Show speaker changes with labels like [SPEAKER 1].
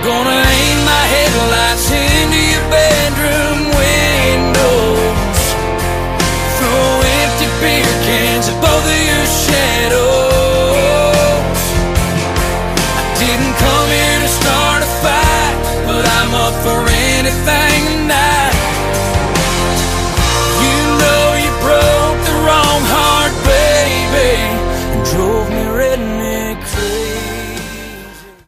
[SPEAKER 1] Gonna aim my headlights into your bedroom windows, throw empty beer cans at both of your shadows. I didn't come here to start a fight, but I'm up for anything tonight.